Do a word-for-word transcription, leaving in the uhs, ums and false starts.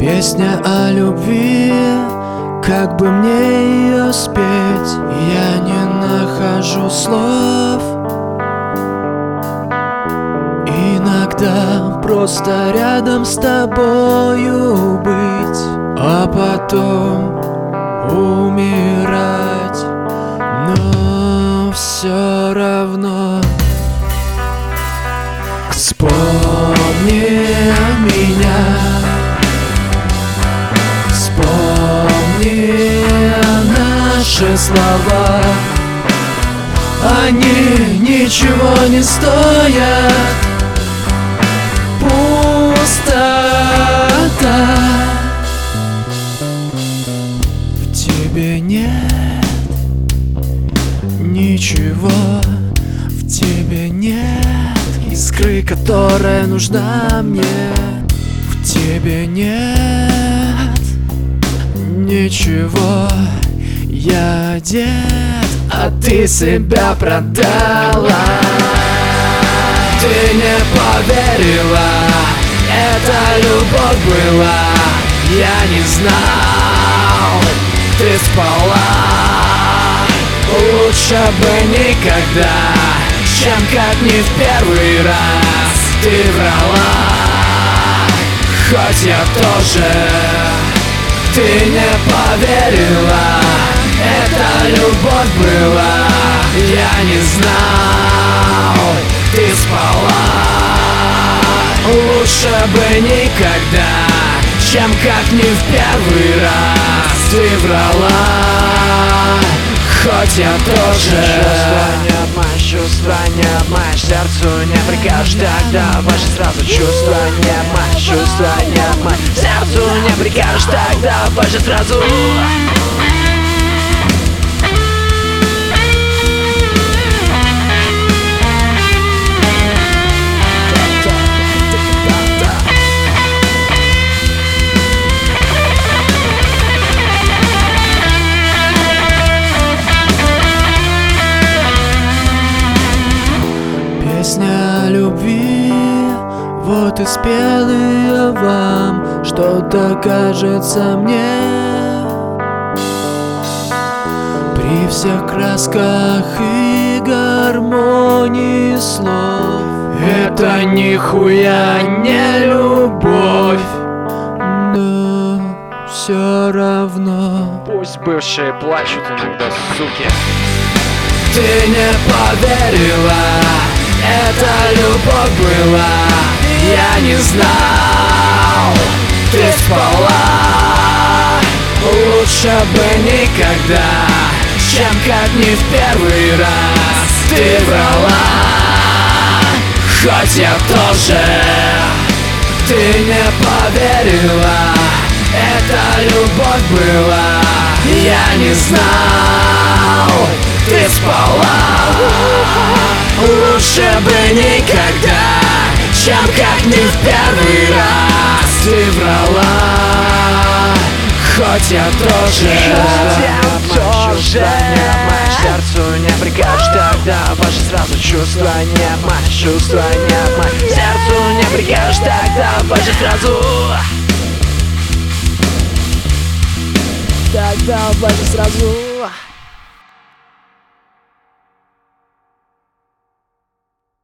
Песня о любви, как бы мне ее спеть, я не нахожу слов. Иногда просто рядом с тобою быть, а потом умирать. Но все равно вспомни меня, вспомни наши слова. Они ничего не стоят. Пустота. В тебе нет ничего, в тебе нет искры, которая нужна мне. В тебе нет ничего, я одет, а ты себя продала. Ты не поверила, это любовь была, я не знал, ты спала. Лучше бы никогда, чем как не в первый раз ты врала. Хоть я тоже, ты не поверила, это любовь была, я не знал, ты спала. Лучше бы никогда, чем как не в первый раз ты врала. Хоть я тоже. Чувства не обманешь, чувства не обманешь, сердцу не прикажешь, тогда больше сразу. Чувства не обманешь, чувства не обманешь, сердцу не прикажешь, тогда больше сразу. Песня о любви, вот и спел ее вам, что-то кажется мне. При всех красках и гармонии слов, это нихуя не любовь. Но все равно Пусть бывшие плачут иногда, суки. ты не поверила, это любовь была, я не знал, ты спала. Лучше бы никогда, чем как не в первый раз ты врала. Хоть я тоже, ты не поверила, это любовь была, я не знал, ты спала. Лучше бы никогда, чем как не в первый раз ты врала. Хоть я тоже. Чувства не обманешь, сердцу не прикажешь, тогда больше сразу. Чувства не обманешь, чувства не обманешь, сердцу не прикажешь, тогда больше сразу. Тогда больше сразу.